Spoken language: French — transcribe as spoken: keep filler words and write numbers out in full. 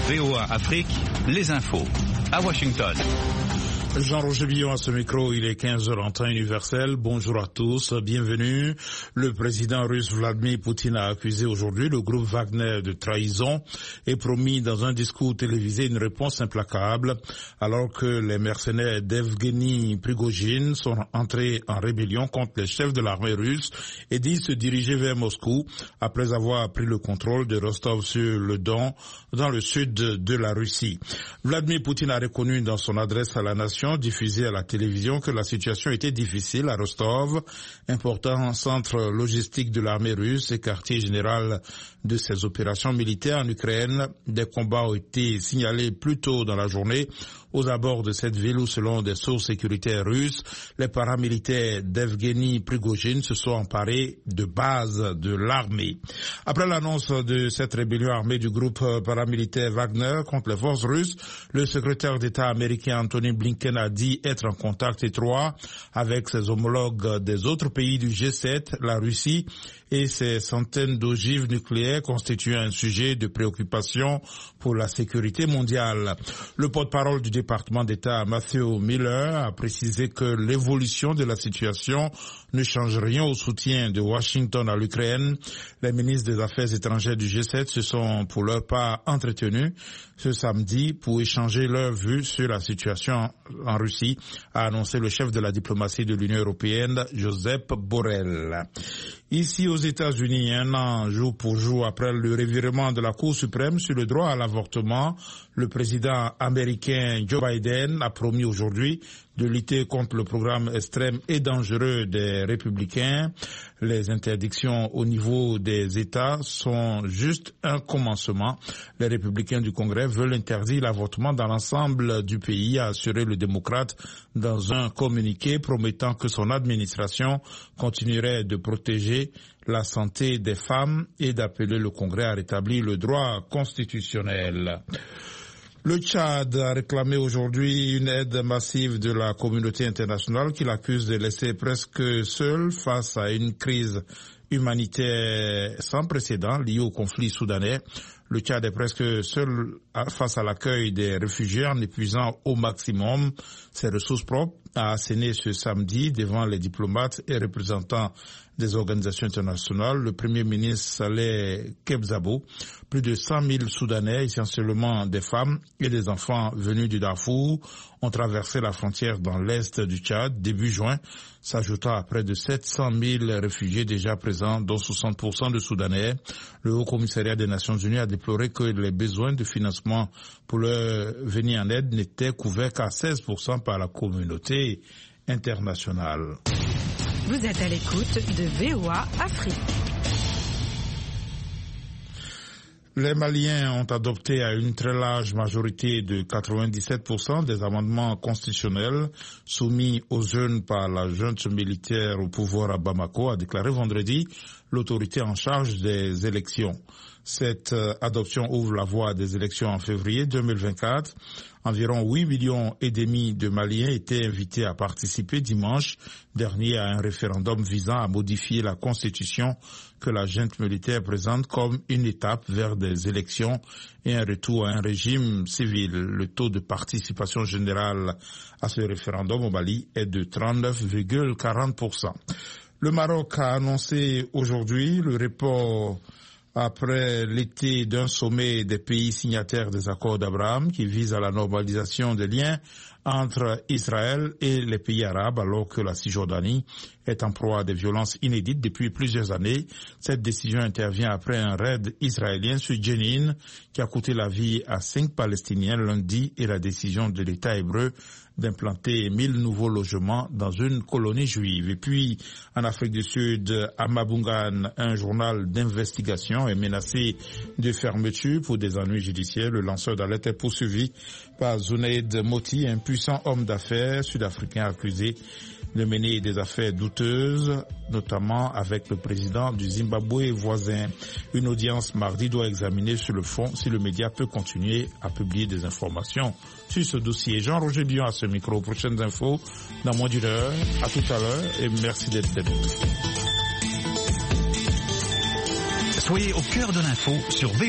V O A Afrique, les infos. À Washington. Jean-Roger Billon à ce micro, il est quinze heures en temps universel. Bonjour à tous, bienvenue. Le président russe Vladimir Poutine a accusé aujourd'hui le groupe Wagner de trahison et promis dans un discours télévisé une réponse implacable alors que les mercenaires d'Evgeny Prigojine sont entrés en rébellion contre les chefs de l'armée russe et disent se diriger vers Moscou après avoir pris le contrôle de Rostov-sur-le-Don dans le sud de la Russie. Vladimir Poutine a reconnu dans son adresse à la nation diffusée à la télévision que la situation était difficile à Rostov, important centre logistique de l'armée russe et quartier général de ses opérations militaires en Ukraine. Des combats ont été signalés plus tôt dans la journée aux abords de cette ville où, selon des sources sécuritaires russes, les paramilitaires d'Evgeny Prigojine se sont emparés de bases de l'armée. Après l'annonce de cette rébellion armée du groupe paramilitaire Wagner contre les forces russes, le secrétaire d'État américain Anthony Blinken a dit être en contact étroit avec ses homologues des autres pays du G sept, la Russie et ses centaines d'ogives nucléaires constituent un sujet de préoccupation pour la sécurité mondiale. Le porte-parole du département d'État Matthew Miller a précisé que l'évolution de la situation ne change rien au soutien de Washington à l'Ukraine. Les ministres des Affaires étrangères du G sept se sont pour leur part entretenus ce samedi pour échanger leurs vues sur la situation en Russie, a annoncé le chef de la diplomatie de l'Union européenne, Josep Borrell. Ici aux États-Unis, un an jour pour jour après le revirement de la Cour suprême sur le droit à l'avortement, le président américain Joe Biden a promis aujourd'hui de lutter contre le programme extrême et dangereux des républicains. Les interdictions au niveau des États sont juste un commencement. Les républicains du Congrès veulent interdire l'avortement dans l'ensemble du pays, a assuré le démocrate dans un communiqué promettant que son administration continuerait de protéger la santé des femmes et d'appeler le Congrès à rétablir le droit constitutionnel. Le Tchad a réclamé aujourd'hui une aide massive de la communauté internationale qui l'accuse de laisser presque seul face à une crise humanitaire sans précédent liée au conflit soudanais. Le Tchad est presque seul face à l'accueil des réfugiés en épuisant au maximum ses ressources propres, a asséné ce samedi devant les diplomates et représentants des organisations internationales le Premier ministre Saleh Kebzabo. Plus de cent mille Soudanais, essentiellement des femmes et des enfants venus du Darfour, ont traversé la frontière dans l'est du Tchad début juin, s'ajoutant à près de sept cent mille réfugiés déjà présents, dont soixante pour cent de Soudanais. Le Haut-Commissariat des Nations Unies a déploré que les besoins de financement pour leur venir en aide n'étaient couverts qu'à seize pour cent par la communauté internationale. Vous êtes à l'écoute de V O A Afrique. Les Maliens ont adopté à une très large majorité de quatre-vingt-dix-sept pour cent des amendements constitutionnels soumis aux jeunes par la junte militaire au pouvoir à Bamako, a déclaré vendredi l'autorité en charge des élections. Cette adoption ouvre la voie des élections en février deux mille vingt-quatre. Environ huit millions et demi de Maliens étaient invités à participer dimanche dernier à un référendum visant à modifier la constitution que la junte militaire présente comme une étape vers des élections et un retour à un régime civil. Le taux de participation générale à ce référendum au Mali est de trente-neuf virgule quarante pour cent. Le Maroc a annoncé aujourd'hui le report après l'été d'un sommet des pays signataires des accords d'Abraham qui vise à la normalisation des liens entre Israël et les pays arabes alors que la Cisjordanie est en proie à des violences inédites depuis plusieurs années. Cette décision intervient après un raid israélien sur Jenin qui a coûté la vie à cinq Palestiniens lundi et la décision de l'État hébreu d'implanter mille nouveaux logements dans une colonie juive. Et puis, en Afrique du Sud, à Mabungan, un journal d'investigation est menacé de fermeture pour des ennuis judiciaires. Le lanceur d'alerte est poursuivi par Zunaid Moti, un puissant homme d'affaires sud-africain accusé de mener des affaires douteuses, notamment avec le président du Zimbabwe voisin. Une audience mardi doit examiner sur le fond si le média peut continuer à publier des informations sur ce dossier. Jean-Roger Billon à ce micro. Prochaines infos dans moins d'une heure. À tout à l'heure et merci d'être là. Soyez au cœur de l'info sur V O A.